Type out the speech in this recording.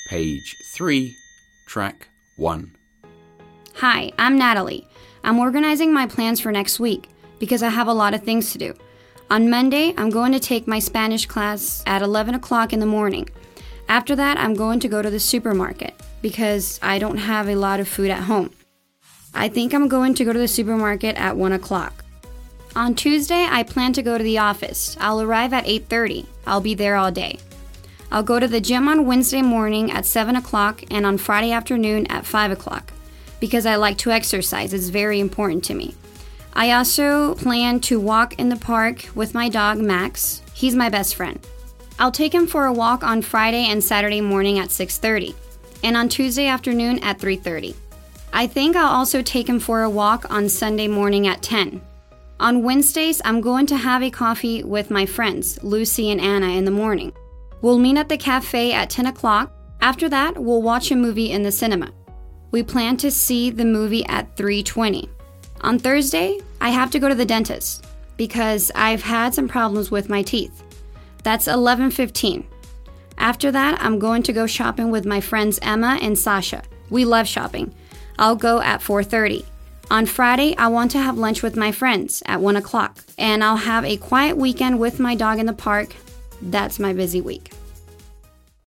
page 3, track 1. Hi, I'm Natalie. I'm organizing my plans for next week because I have a lot of things to do. On Monday, I'm going to take my Spanish class at 11 o'clock in the morning. After that, I'm going to go to the supermarket because I don't have a lot of food at home. I think I'm going to go to the supermarket at 1 o'clock. On Tuesday, I plan to go to the office. I'll arrive at 8:30. I'll be there all day. I'll go to the gym on Wednesday morning at 7 o'clock and on Friday afternoon at 5 o'clock because I like to exercise. It's very important to me. I also plan to walk in the park with my dog, Max. He's my best friend. I'll take him for a walk on Friday and Saturday morning at 6:30 and on Tuesday afternoon at 3:30. I think I'll also take him for a walk on Sunday morning at 10. On Wednesdays, I'm going to have a coffee with my friends, Lucy and Anna, in the morning. We'll meet at the cafe at 10 o'clock. After that, we'll watch a movie in the cinema. We plan to see the movie at 3:20. On Thursday, I have to go to the dentist because I've had some problems with my teeth. That's 11:15. After that, I'm going to go shopping with my friends Emma and Sasha. We love shopping. I'll go at 4:30. On Friday, I want to have lunch with my friends at 1 o'clock. And I'll have a quiet weekend with my dog in the park. That's my busy week.